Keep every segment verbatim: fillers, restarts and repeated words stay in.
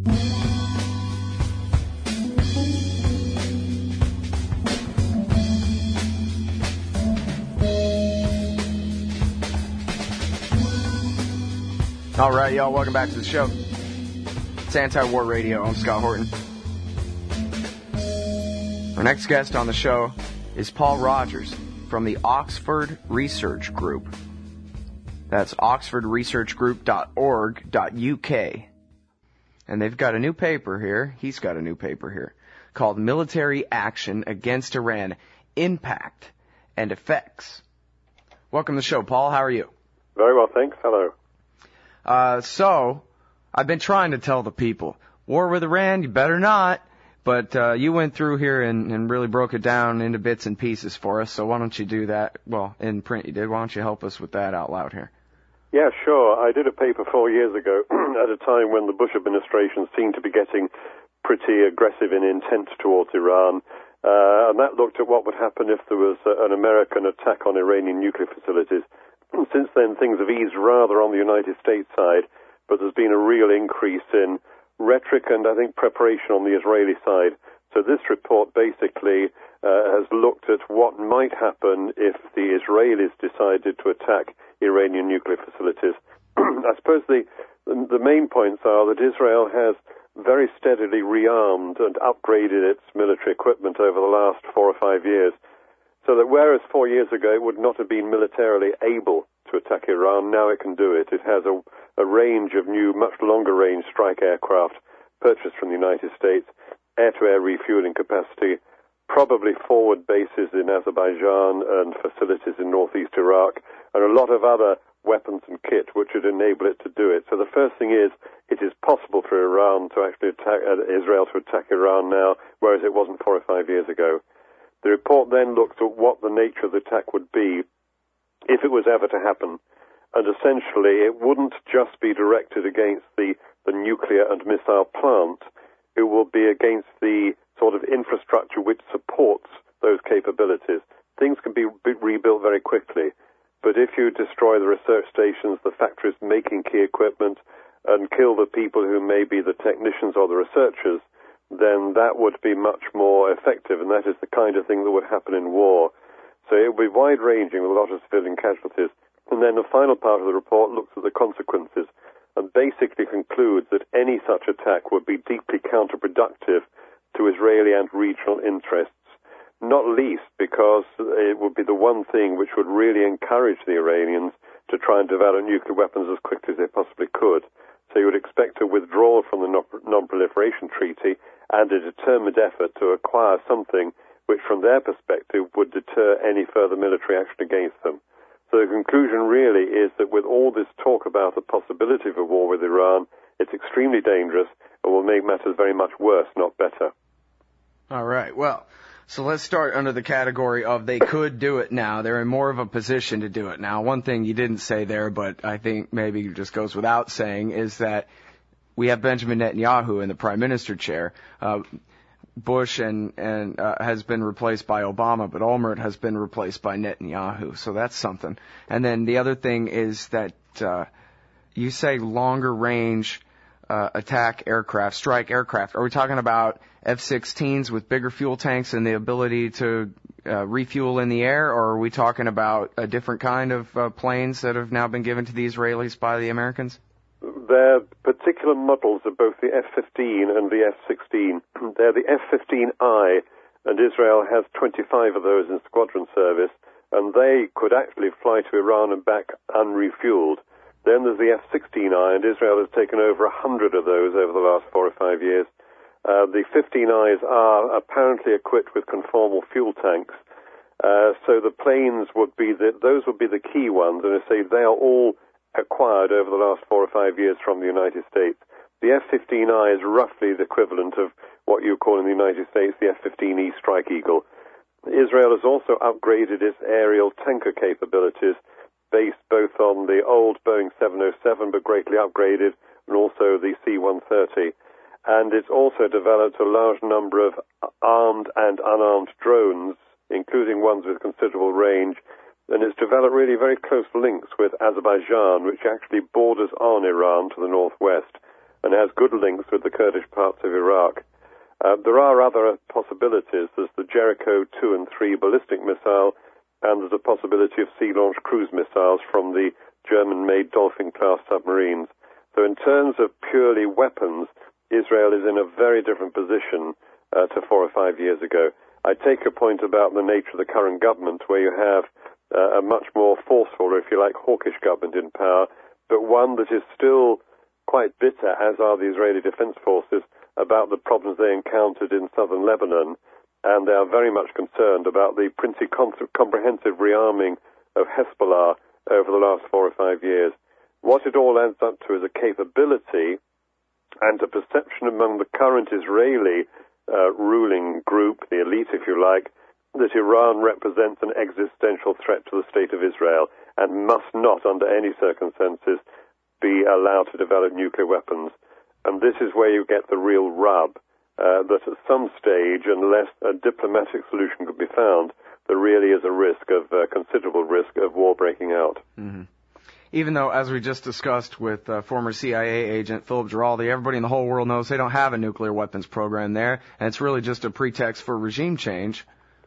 All right, y'all, welcome back to the show. It's Anti-War Radio. I'm Scott Horton. Our next guest on the show is Paul Rogers from the Oxford Research Group. That's oxford research group dot org dot U K. And they've got a new paper here. He's got a new paper here called Military Action Against Iran, Impact and Effects. Welcome to the show, Paul. How are you? Very well, thanks. Hello. Uh, so, I've been trying to tell the people, war with Iran, you better not, but uh, you went through here and, and really broke it down into bits and pieces for us, so why don't you do that? Well, in print you did. Why don't you help us with that out loud here? Yeah, sure. I did a paper four years ago at a time when the Bush administration seemed to be getting pretty aggressive in intent towards Iran, uh, and that looked at what would happen if there was uh, an American attack on Iranian nuclear facilities. Since then, things have eased rather on the United States side, but there's been a real increase in rhetoric and, I think, preparation on the Israeli side. So this report basically uh, has looked at what might happen if the Israelis decided to attack Iranian nuclear facilities. I suppose the, the main points are that Israel has very steadily rearmed and upgraded its military equipment over the last four or five years. So that whereas four years ago it would not have been militarily able to attack Iran, now it can do it. It has a, a range of new, much longer-range strike aircraft purchased from the United States, air-to-air refueling capacity, probably forward bases in Azerbaijan and facilities in northeast Iraq, and a lot of other weapons and kit which would enable it to do it. So the first thing is, it is possible for Iran to actually attack, uh, Israel to attack Iran now, whereas it wasn't four or five years ago. The report then looked at what the nature of the attack would be if it was ever to happen. And essentially, it wouldn't just be directed against the, the nuclear and missile plant. It will be against the sort of infrastructure which supports those capabilities. Things can be rebuilt very quickly. But if you destroy the research stations, the factories making key equipment, and kill the people who may be the technicians or the researchers, then that would be much more effective, and that is the kind of thing that would happen in war. So it would be wide-ranging with a lot of civilian casualties. And then the final part of the report looks at the consequences and basically concludes that any such attack would be deeply counterproductive to Israeli and regional interests, not least because it would be the one thing which would really encourage the Iranians to try and develop nuclear weapons as quickly as they possibly could. So you would expect a withdrawal from the Non-Proliferation Treaty and a determined effort to acquire something which, from their perspective, would deter any further military action against them. So the conclusion really is that with all this talk about the possibility of a war with Iran, it's extremely dangerous and will make matters very much worse, not better. All right. Well, so let's start under the category of they could do it now. They're in more of a position to do it now. One thing you didn't say there, but I think maybe just goes without saying, is that we have Benjamin Netanyahu in the prime minister chair. Uh, Bush and, and uh, has been replaced by Obama, but Olmert has been replaced by Netanyahu. So that's something. And then the other thing is that uh, you say longer range uh, attack aircraft, strike aircraft. Are we talking about F sixteens with bigger fuel tanks and the ability to uh, refuel in the air, or are we talking about a different kind of uh, planes that have now been given to the Israelis by the Americans? They're particular models of both the F fifteen and the F sixteen. They're the F fifteen I, and Israel has twenty-five of those in squadron service, and they could actually fly to Iran and back unrefueled. Then there's the F sixteen I, and Israel has taken over one hundred of those over the last four or five years. Uh, the fifteen I's are apparently equipped with conformal fuel tanks, uh, so the planes would be the, those would be the key ones, and I say they are all acquired over the last four or five years from the United States. The F fifteen I is roughly the equivalent of what you call in the United States the F fifteen E Strike Eagle. Israel has also upgraded its aerial tanker capabilities based both on the old Boeing seven oh seven but greatly upgraded, and also the C one thirty. And it's also developed a large number of armed and unarmed drones, including ones with considerable range, and it's developed really very close links with Azerbaijan, which actually borders on Iran to the northwest. and has good links with the Kurdish parts of Iraq. Uh, there are other possibilities. There's the Jericho two and three ballistic missile, and there's a possibility of sea-launched cruise missiles from the German-made Dolphin-class submarines. So in terms of purely weapons, Israel is in a very different position uh, to four or five years ago. I take your point about the nature of the current government, where you have uh, a much more forceful, or if you like, hawkish government in power, but one that is still quite bitter, as are the Israeli Defense Forces, about the problems they encountered in southern Lebanon, and they are very much concerned about the pretty comprehensive rearming of Hezbollah over the last four or five years. What it all adds up to is a capability and a perception among the current Israeli uh, ruling group, the elite, if you like, that Iran represents an existential threat to the state of Israel and must not, under any circumstances, be allowed to develop nuclear weapons. And this is where you get the real rub, uh, that at some stage, unless a diplomatic solution could be found, there really is a risk of, uh, considerable risk of war breaking out. Mm-hmm. Even though, as we just discussed with uh, former C I A agent Philip Giraldi, everybody in the whole world knows they don't have a nuclear weapons program there, and it's really just a pretext for regime change.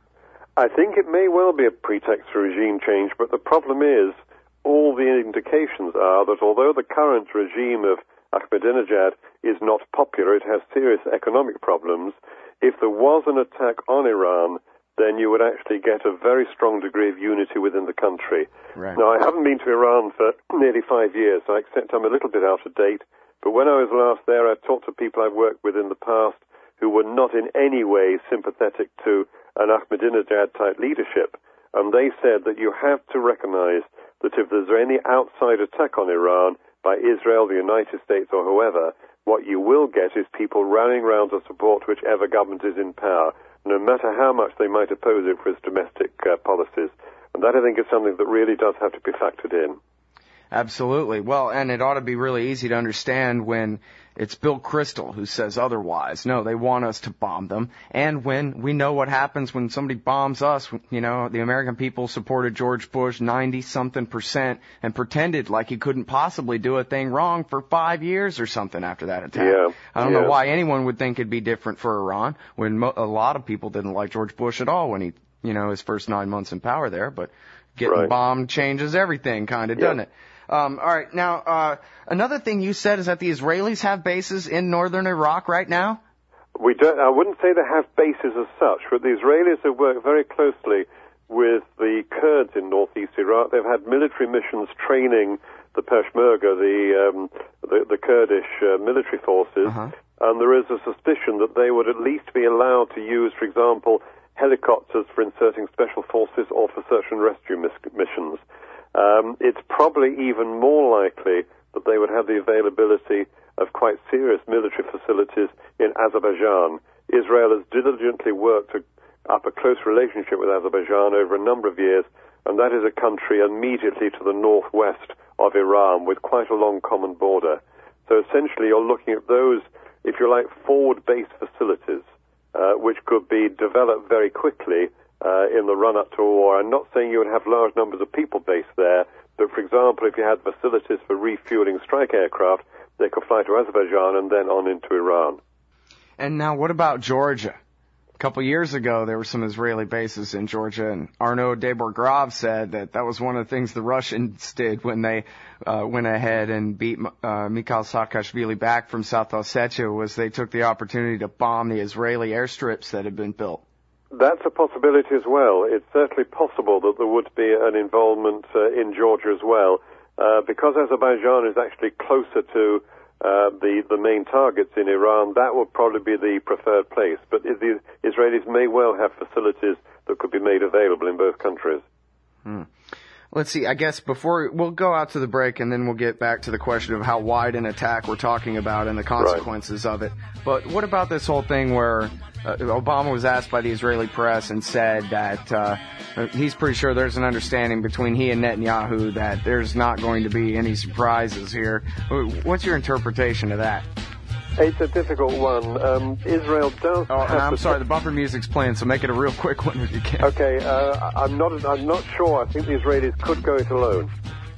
I think it may well be a pretext for regime change, but the problem is, all the indications are that although the current regime of Ahmadinejad is not popular, it has serious economic problems. If there was an attack on Iran, then you would actually get a very strong degree of unity within the country. Right. Now, I haven't been to Iran for nearly five years, so I accept I'm a little bit out of date, but when I was last there, I've talked to people I've worked with in the past who were not in any way sympathetic to an Ahmadinejad-type leadership, and they said that you have to recognize that if there's any outside attack on Iran by Israel, the United States, or whoever, what you will get is people rallying around to support whichever government is in power, no matter how much they might oppose it for its domestic uh, policies. And that, I think, is something that really does have to be factored in. Absolutely. Well, and it ought to be really easy to understand when it's Bill Kristol who says otherwise. No, they want us to bomb them. And when we know what happens when somebody bombs us, you know, the American people supported George Bush ninety-something percent and pretended like he couldn't possibly do a thing wrong for five years or something after that attack. Yeah. I don't yeah. know why anyone would think it'd be different for Iran when mo- a lot of people didn't like George Bush at all when he, you know, his first nine months in power there. But getting right. bombed changes everything, kind of, yeah. doesn't it? Um, all right. Now, uh, another thing you said is that the Israelis have bases in northern Iraq right now? We don't, I wouldn't say they have bases as such, but the Israelis have worked very closely with the Kurds in northeast Iraq. They've had military missions training the Peshmerga, the, um, the, the Kurdish uh, military forces, uh-huh. and there is a suspicion that they would at least be allowed to use, for example, helicopters for inserting special forces or for search and rescue mis- missions. Um, it's probably even more likely that they would have the availability of quite serious military facilities in Azerbaijan. Israel has diligently worked to, up a close relationship with Azerbaijan over a number of years, and that is a country immediately to the northwest of Iran with quite a long common border. So essentially you're looking at those, if you like, forward-based facilities, uh, which could be developed very quickly Uh, in the run-up to a war. I'm not saying you would have large numbers of people based there, but for example, if you had facilities for refueling strike aircraft, they could fly to Azerbaijan and then on into Iran. And now what about Georgia? A couple years ago, there were some Israeli bases in Georgia, and Arnaud Deborgrov said that that was one of the things the Russians did when they uh, went ahead and beat uh, Mikhail Saakashvili back from South Ossetia, was they took the opportunity to bomb the Israeli airstrips that had been built. That's a possibility as well. It's certainly possible that there would be an involvement uh, in Georgia as well. Uh, because Azerbaijan is actually closer to uh, the, the main targets in Iran, that would probably be the preferred place. But the Israelis may well have facilities that could be made available in both countries. Hmm. Let's see, I guess before, we'll go out to the break and then we'll get back to the question of how wide an attack we're talking about and the consequences right. of it. But what about this whole thing where uh, Obama was asked by the Israeli press and said that uh, he's pretty sure there's an understanding between he and Netanyahu that there's not going to be any surprises here. What's your interpretation of that? It's a difficult one. Um, Israel does. Oh, have and I'm the sorry, the bumper music's playing, so make it a real quick one if you can. Okay, uh, I'm not. I'm not sure. I think the Israelis could go it alone.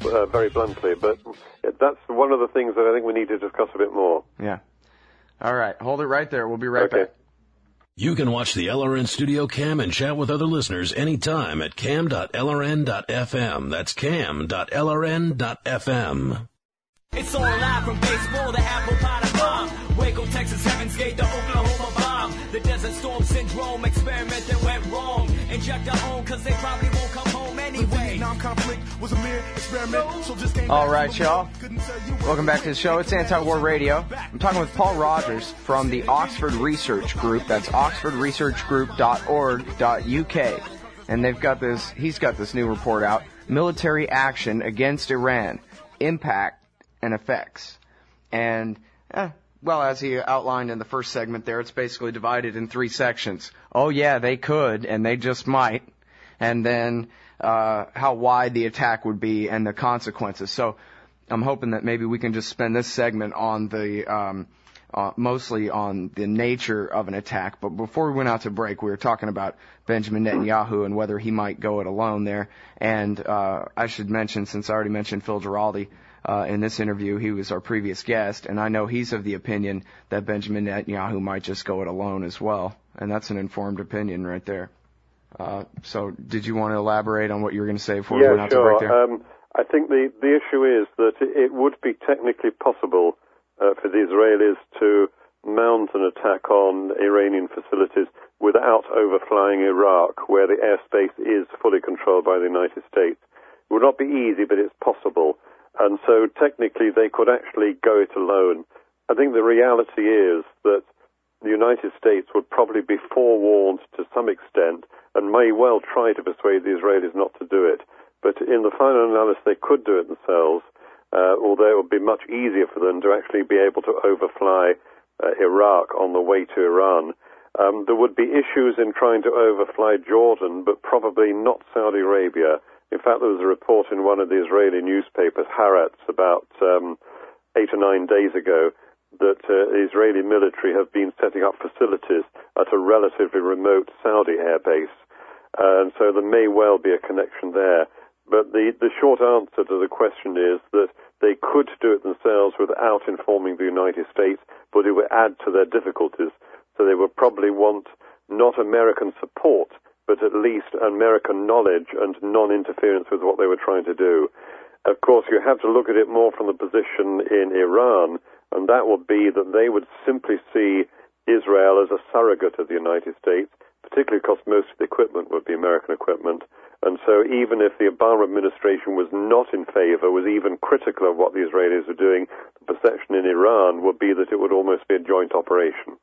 uh, very bluntly. But that's one of the things that I think we need to discuss a bit more. Yeah. All right. Hold it right there. We'll be right okay. back. You can watch the L R N Studio Cam and chat with other listeners anytime at cam dot L R N dot F M. That's cam dot L R N dot F M. It's all live from baseball to apple pie to bomb. Waco, Texas, Heaven's Gate to Oklahoma bomb. The Desert Storm Syndrome experiment that went wrong. Inject our own cause they probably won't come home anyway. Was a mere experiment, so just all right, y'all. Welcome back to the show. It's Anti-War Radio. I'm talking with Paul Rogers from the Oxford Research Group. That's oxford research group dot org dot U K. And they've got this, he's got this new report out. Military Action Against Iran. Impact and Effects. And, eh, well, as he outlined in the first segment there, it's basically divided in three sections. Oh, yeah, they could, and they just might. And then uh, how wide the attack would be and the consequences. So I'm hoping that maybe we can just spend this segment on the um, uh, mostly on the nature of an attack. But before we went out to break, we were talking about Benjamin Netanyahu and whether he might go it alone there. And uh, I should mention, since I already mentioned Phil Giraldi, Uh, in this interview, he was our previous guest, and I know he's of the opinion that Benjamin Netanyahu might just go it alone as well, and that's an informed opinion right there. Uh, so, did you want to elaborate on what you were going to say before yeah, we went out sure. to break there? Um, I think the, the issue is that it would be technically possible uh, for the Israelis to mount an attack on Iranian facilities without overflying Iraq, where the airspace is fully controlled by the United States. It would not be easy, but it's possible. And so technically they could actually go it alone. I think the reality is that the United States would probably be forewarned to some extent and may well try to persuade the Israelis not to do it. But in the final analysis, they could do it themselves, uh, although it would be much easier for them to actually be able to overfly uh, Iraq on the way to Iran. Um, there would be issues in trying to overfly Jordan, but probably not Saudi Arabia. In fact, there was a report in one of the Israeli newspapers, Haaretz, about um, eight or nine days ago, that uh, the Israeli military have been setting up facilities at a relatively remote Saudi airbase. Uh, and so there may well be a connection there. But the, the short answer to the question is that they could do it themselves without informing the United States, but it would add to their difficulties. So they would probably want not American support, but at least American knowledge and non-interference with what they were trying to do. Of course, you have to look at it more from the position in Iran, and that would be that they would simply see Israel as a surrogate of the United States, particularly because most of the equipment would be American equipment. And so even if the Obama administration was not in favor, was even critical of what the Israelis were doing, the perception in Iran would be that it would almost be a joint operation.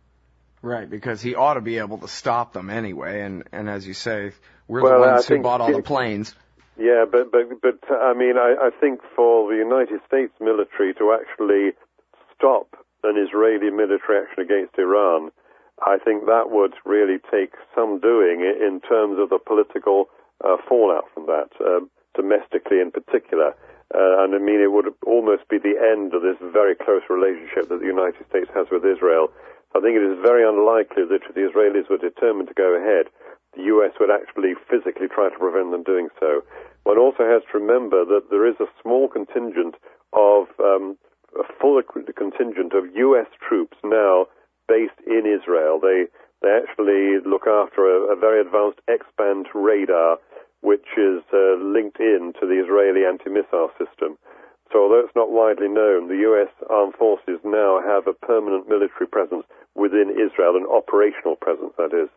Right, because he ought to be able to stop them anyway, and, and as you say, we're well, the ones I who bought all it, the planes. Yeah, but, but, but I mean, I, I think for the United States military to actually stop an Israeli military action against Iran, I think that would really take some doing in terms of the political uh, fallout from that, uh, domestically in particular. Uh, and I mean, it would almost be the end of this very close relationship that the United States has with Israel. I think it is very unlikely that if the Israelis were determined to go ahead, the U S would actually physically try to prevent them doing so. One also has to remember that there is a small contingent of, um, a full contingent of U S troops now based in Israel. They they actually look after a, a very advanced X-band radar, which is uh, linked in to the Israeli anti-missile system. So although it's not widely known, the U S armed forces now have a permanent military presence within Israel, an operational presence, that is.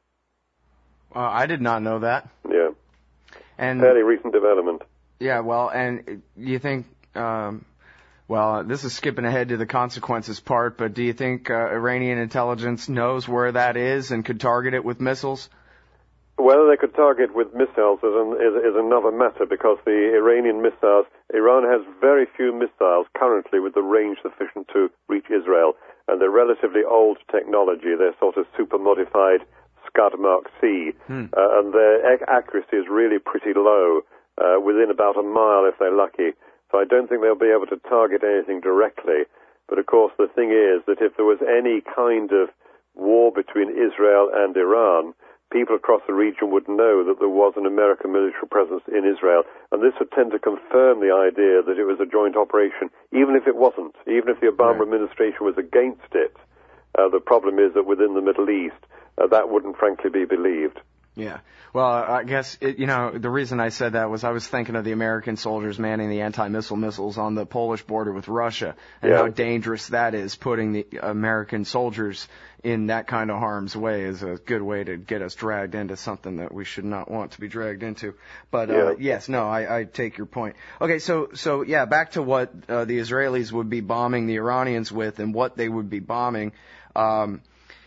Uh, I did not know that. Yeah. And fairly recent development. Yeah, well, and you think, um, well, this is skipping ahead to the consequences part, but do you think uh, Iranian intelligence knows where that is and could target it with missiles? Whether they could target with missiles is, an, is, is another matter, because the Iranian missiles, Iran has very few missiles currently with the range sufficient to reach Israel, and they're relatively old technology. They're sort of super-modified Scud Mark C, hmm. uh, and their ac- accuracy is really pretty low, uh, within about a mile if they're lucky. So I don't think they'll be able to target anything directly. But of course the thing is that if there was any kind of war between Israel and Iran, people across the region would know that there was an American military presence in Israel. And this would tend to confirm the idea that it was a joint operation, even if it wasn't, even if the Obama right. administration was against it. Uh, the problem is that within the Middle East, uh, that wouldn't frankly be believed. Yeah. Well, I guess, it, you know, the reason I said that was I was thinking of the American soldiers manning the anti-missile missiles on the Polish border with Russia and yeah. how dangerous that is. Putting the American soldiers in that kind of harm's way is a good way to get us dragged into something that we should not want to be dragged into. But, uh, yeah. yes, no, I, I take your point. Okay, so, so yeah, back to what uh, the Israelis would be bombing the Iranians with and what they would be bombing. Um,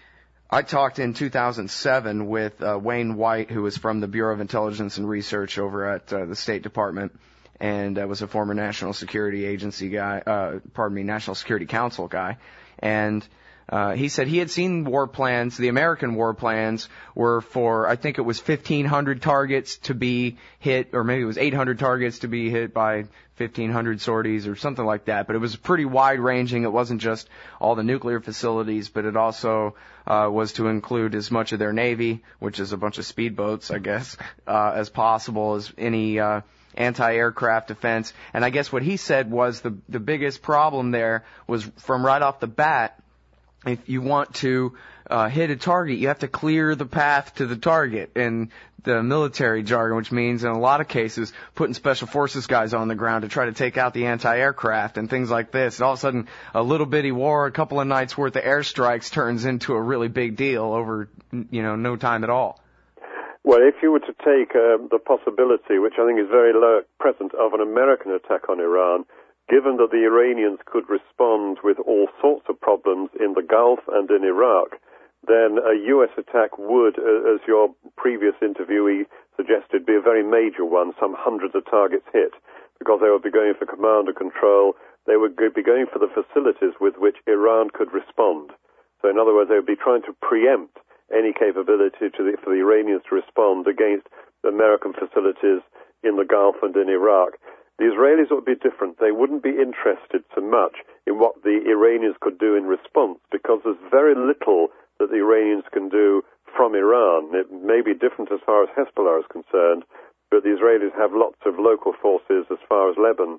I talked in two thousand seven with uh, Wayne White, who was from the Bureau of Intelligence and Research over at uh, the State Department, and uh, was a former National Security Agency guy, uh, pardon me, National Security Council guy. And uh, he said he had seen war plans. The American war plans were for, I think it was fifteen hundred targets to be hit, or maybe it was eight hundred targets to be hit by fifteen hundred sorties or something like that. But it was pretty wide-ranging. It wasn't just all the nuclear facilities, but it also uh, was to include as much of their Navy, which is a bunch of speedboats, I guess, uh, as possible, as any uh, anti-aircraft defense. And I guess what he said was the the biggest problem there was from right off the bat, if you want to uh, hit a target, you have to clear the path to the target in the military jargon, which means in a lot of cases putting special forces guys on the ground to try to take out the anti-aircraft and things like this. And all of a sudden, a little bitty war, a couple of nights worth of airstrikes turns into a really big deal over, you know, no time at all. Well, if you were to take uh, the possibility, which I think is very low at present, of an American attack on Iran, given that the Iranians could respond with all sorts of problems in the Gulf and in Iraq, then a U S attack would, as your previous interviewee suggested, be a very major one, some hundreds of targets hit, because they would be going for command and control. They would be going for the facilities with which Iran could respond. So in other words, they would be trying to preempt any capability to the, for the Iranians to respond against American facilities in the Gulf and in Iraq. The Israelis would be different. They wouldn't be interested so much in what the Iranians could do in response, because there's very little that the Iranians can do from Iran. It may be different as far as Hezbollah is concerned, but the Israelis have lots of local forces as far as Lebanon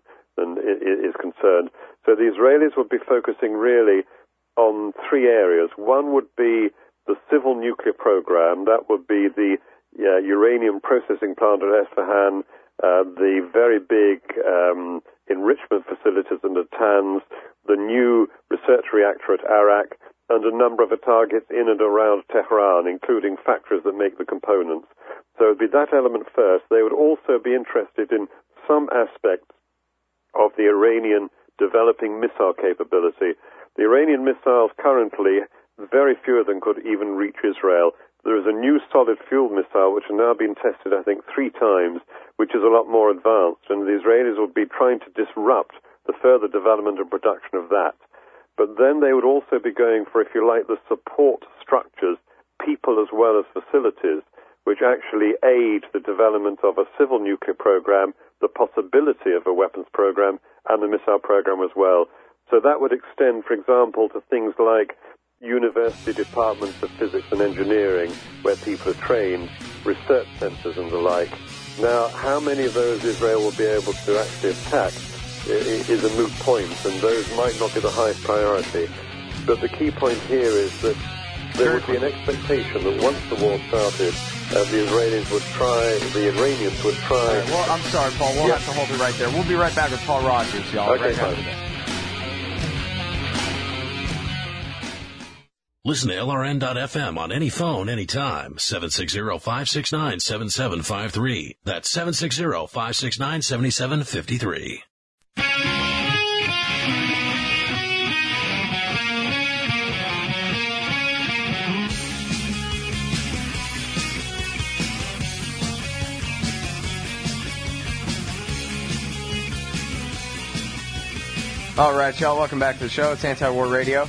is concerned. So the Israelis would be focusing really on three areas. One would be the civil nuclear program. That would be the uh, uranium processing plant at Esfahan, uh, the very big um, enrichment facilities in Natanz, the new research reactor at Arak, and a number of targets in and around Tehran, including factories that make the components. So it would be that element first. They would also be interested in some aspects of the Iranian developing missile capability. The Iranian missiles currently, very few of them could even reach Israel. There is a new solid fuel missile which has now been tested, I think, three times, which is a lot more advanced, and the Israelis would be trying to disrupt the further development and production of that. But then they would also be going for, if you like, the support structures, people as well as facilities, which actually aid the development of a civil nuclear program, the possibility of a weapons program, and the missile program as well. So that would extend, for example, to things like university departments of physics and engineering, where people are trained, research centers and the like. Now, how many of those Israel will be able to actually attack is a moot point, and those might not be the highest priority. But the key point here is that there would be an expectation that once the war started, uh, the Israelis would try, the Iranians would try... Right, well, I'm sorry, Paul. We'll yeah. have to hold it right there. We'll be right back with Paul Rogers, y'all. Okay, right fine. Listen to L R N dot F M on any phone, anytime. seven six zero, five six nine, seven seven five three. That's seven six zero, five six nine, seven seven five three. All right, y'all, welcome back to the show. It's Anti-War Radio.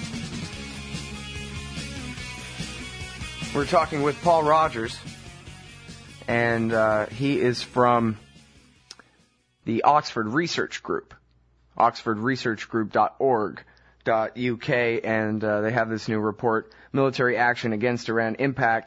We're talking with Paul Rogers, and uh, he is from the Oxford Research Group, oxford research group dot org dot U K, and uh, they have this new report, Military Action Against Iran Impact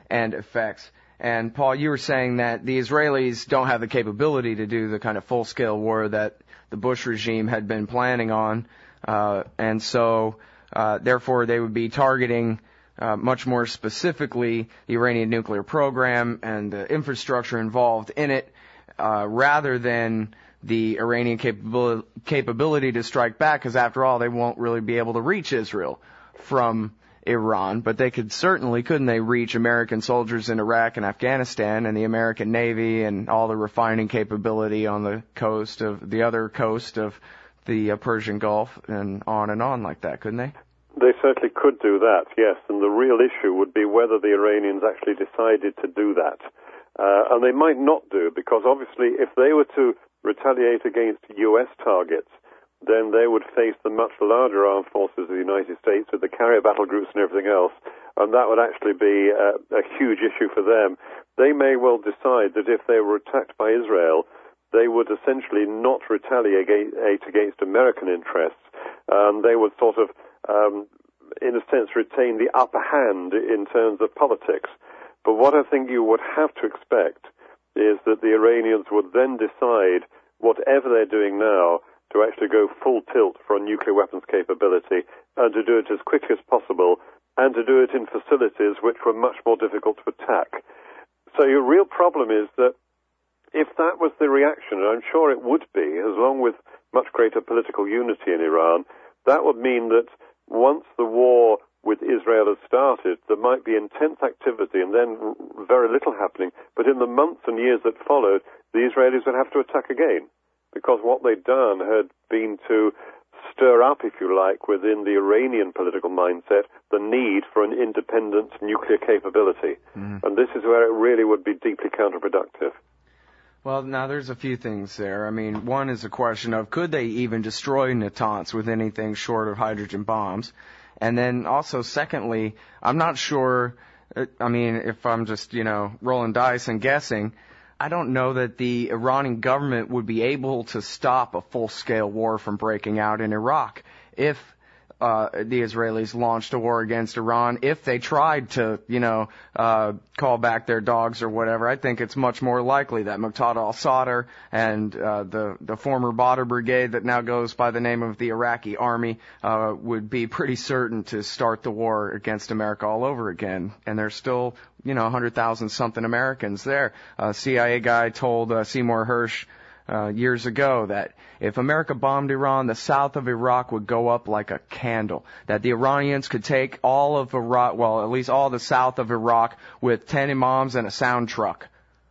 and effects. And Paul, you were saying that the Israelis don't have the capability to do the kind of full-scale war that the Bush regime had been planning on, uh, and so uh, therefore they would be targeting uh, much more specifically the Iranian nuclear program and the infrastructure involved in it, uh, rather than the Iranian capability, capability to strike back, because after all, they won't really be able to reach Israel from Iran, but they could certainly, couldn't they, reach American soldiers in Iraq and Afghanistan and the American Navy and all the refining capability on the coast of the other coast of the uh, Persian Gulf and on and on like that, couldn't they? They certainly could do that, yes, and the real issue would be whether the Iranians actually decided to do that. Uh, and they might not do, because obviously if they were to retaliate against U S targets, then they would face the much larger armed forces of the United States with the carrier battle groups and everything else, and that would actually be a, a huge issue for them. They may well decide that if they were attacked by Israel, they would essentially not retaliate against American interests. Um, they would sort of, um, in a sense, retain the upper hand in terms of politics. But what I think you would have to expect is that the Iranians would then decide, whatever they're doing now, to actually go full tilt for a nuclear weapons capability and to do it as quickly as possible and to do it in facilities which were much more difficult to attack. So your real problem is that if that was the reaction, and I'm sure it would be, as long with much greater political unity in Iran, that would mean that once the war with Israel has started, there might be intense activity and then very little happening, but in the months and years that followed, the Israelis would have to attack again, because what they'd done had been to stir up, if you like, within the Iranian political mindset, the need for an independent nuclear capability. Mm. And this is where it really would be deeply counterproductive. Well, now there's a few things there. I mean, one is a question of could they even destroy Natanz with anything short of hydrogen bombs? And then also, secondly, I'm not sure, I mean, if I'm just, you know, rolling dice and guessing, I don't know that the Iranian government would be able to stop a full-scale war from breaking out in Iraq if uh, the Israelis launched a war against Iran. If they tried to, you know, uh, call back their dogs or whatever, I think it's much more likely that Muqtada al-Sadr and uh, the the former Badr Brigade that now goes by the name of the Iraqi Army uh, would be pretty certain to start the war against America all over again. And there's still, you know, one hundred thousand something Americans there. A C I A guy told uh, Seymour Hersh uh, years ago that if America bombed Iran, the south of Iraq would go up like a candle. That the Iranians could take all of Iraq, well, at least all the south of Iraq, with ten imams and a sound truck.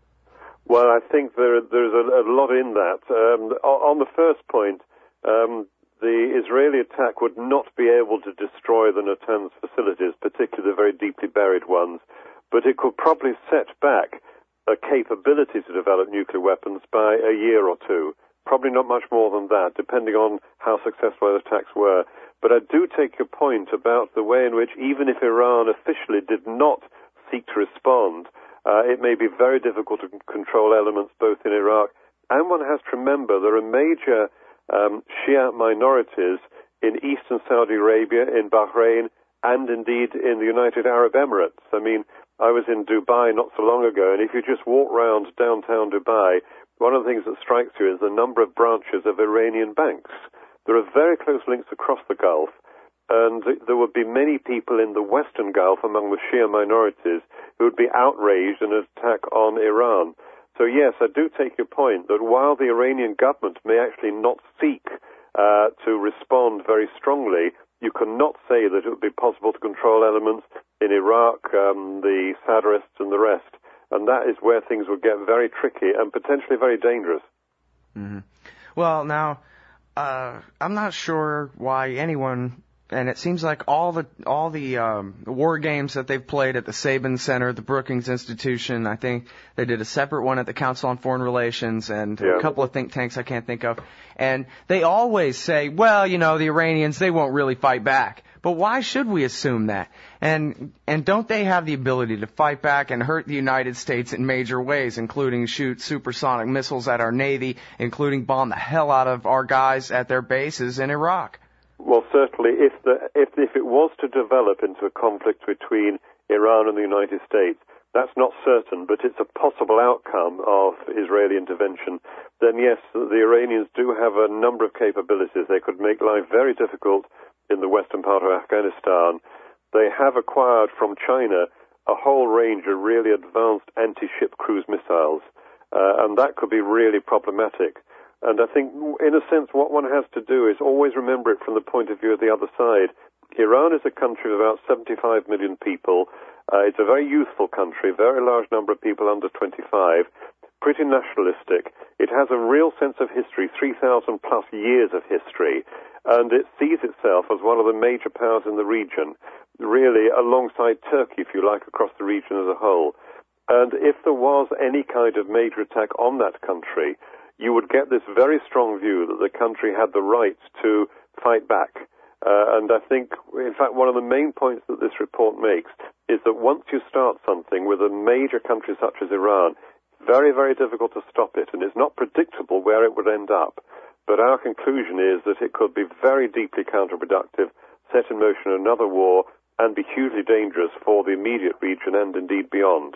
Well, I think there, there's a, a lot in that. Um, on the first point, um, the Israeli attack would not be able to destroy the Natanz facilities, particularly the very deeply buried ones, but it could probably set back a capability to develop nuclear weapons by a year or two. Probably not much more than that, depending on how successful the attacks were. But I do take your point about the way in which, even if Iran officially did not seek to respond, uh, it may be very difficult to control elements both in Iraq, and one has to remember there are major um, Shia minorities in eastern Saudi Arabia, in Bahrain, and indeed in the United Arab Emirates. I mean, I was in Dubai not so long ago, and if you just walk around downtown Dubai, one of the things that strikes you is the number of branches of Iranian banks. There are very close links across the Gulf, and there would be many people in the Western Gulf among the Shia minorities who would be outraged in an attack on Iran. So yes, I do take your point that while the Iranian government may actually not seek uh, to respond very strongly, you cannot say that it would be possible to control elements in Iraq, um, the Sadrists and the rest. And that is where things would get very tricky and potentially very dangerous. Mm-hmm. Well, now, uh, I'm not sure why anyone, and it seems like all the all the um, war games that they've played at the Sabin Center, the Brookings Institution, I think they did a separate one at the Council on Foreign Relations, and yeah. a couple of think tanks I can't think of. And they always say, well, you know, the Iranians, they won't really fight back. But why should we assume that? And and don't they have the ability to fight back and hurt the United States in major ways, including shoot supersonic missiles at our Navy, including bomb the hell out of our guys at their bases in Iraq? Well, certainly, if the if if it was to develop into a conflict between Iran and the United States, that's not certain, but it's a possible outcome of Israeli intervention, then yes, the Iranians do have a number of capabilities. They could make life very difficult in the western part of Afghanistan. They have acquired from China a whole range of really advanced anti-ship cruise missiles, uh, and that could be really problematic. And I think, in a sense, what one has to do is always remember it from the point of view of the other side. Iran is a country of about seventy-five million people. Uh, it's a very youthful country, very large number of people under twenty-five, pretty nationalistic. It has a real sense of history, three thousand plus years of history, and it sees itself as one of the major powers in the region, really alongside Turkey, if you like, across the region as a whole. And if there was any kind of major attack on that country, you would get this very strong view that the country had the right to fight back. Uh, and I think, in fact, one of the main points that this report makes is that once you start something with a major country such as Iran, it's very, very difficult to stop it, and it's not predictable where it would end up. But our conclusion is that it could be very deeply counterproductive, set in motion another war, and be hugely dangerous for the immediate region and indeed beyond.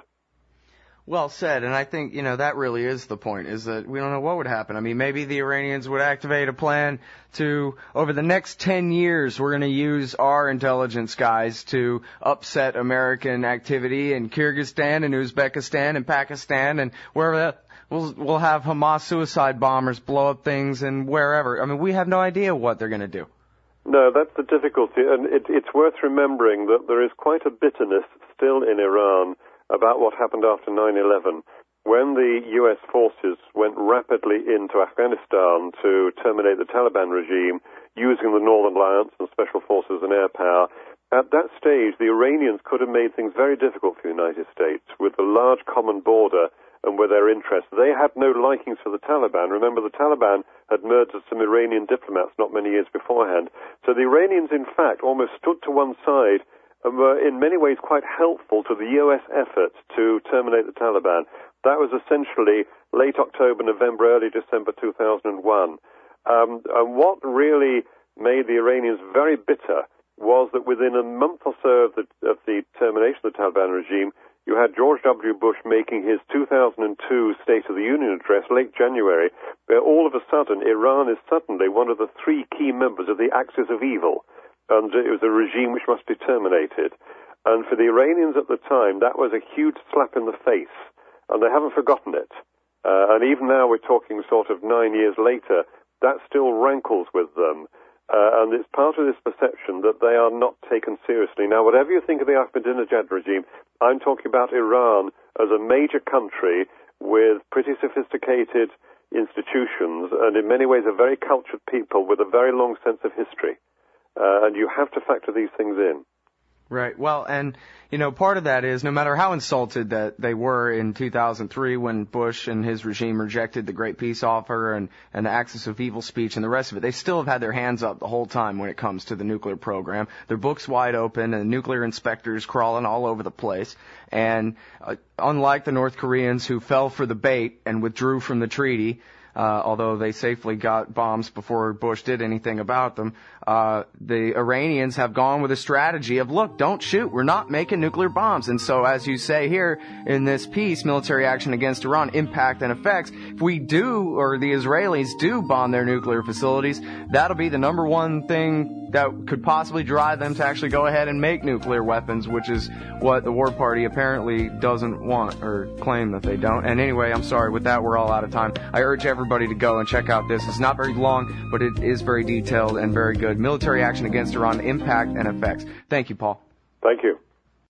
Well said, and I think, you know, that really is the point, is that we don't know what would happen. I mean, maybe the Iranians would activate a plan to, over the next ten years, we're going to use our intelligence guys to upset American activity in Kyrgyzstan and Uzbekistan and Pakistan and wherever. We'll, we'll have Hamas suicide bombers blow up things and wherever. I mean, we have no idea what they're going to do. No, that's the difficulty, and it, it's worth remembering that there is quite a bitterness still in Iran about what happened after nine eleven, when the U S forces went rapidly into Afghanistan to terminate the Taliban regime using the Northern Alliance and special forces and air power. At that stage, the Iranians could have made things very difficult for the United States with the large common border and with their interests. They had no likings for the Taliban. Remember, the Taliban had murdered some Iranian diplomats not many years beforehand. So the Iranians, in fact, almost stood to one side and were in many ways quite helpful to the U S effort to terminate the Taliban. That was essentially late October, November, early December two thousand one. Um, and what really made the Iranians very bitter was that within a month or so of the, of the termination of the Taliban regime, you had George W. Bush making his two thousand two State of the Union address late January, where all of a sudden Iran is suddenly one of the three key members of the Axis of Evil. And it was a regime which must be terminated. And for the Iranians at the time, that was a huge slap in the face, and they haven't forgotten it. Uh, and even now we're talking sort of nine years later, that still rankles with them. Uh, and it's part of this perception that they are not taken seriously. Now, whatever you think of the Ahmadinejad regime, I'm talking about Iran as a major country with pretty sophisticated institutions and in many ways a very cultured people with a very long sense of history. Uh, and you have to factor these things in. Right. Well, and, you know, part of that is no matter how insulted that they were in two thousand three when Bush and his regime rejected the Great Peace Offer and, and the Axis of Evil speech and the rest of it, they still have had their hands up the whole time when it comes to the nuclear program. Their books wide open and nuclear inspectors crawling all over the place. And uh, unlike the North Koreans who fell for the bait and withdrew from the treaty, Uh, although they safely got bombs before Bush did anything about them, uh, the Iranians have gone with a strategy of, look, don't shoot, we're not making nuclear bombs. And so, as you say here in this piece, military action against Iran, impact and effects, if we do, or the Israelis do bomb their nuclear facilities, that'll be the number one thing that could possibly drive them to actually go ahead and make nuclear weapons, which is what the war party apparently doesn't want, or claim that they don't. And anyway, I'm sorry, with that, we're all out of time. I urge everyone everybody to go and check out this. It's not very long, but it is very detailed and very good. Military action against Iran, impact and effects. Thank you, Paul. Thank you.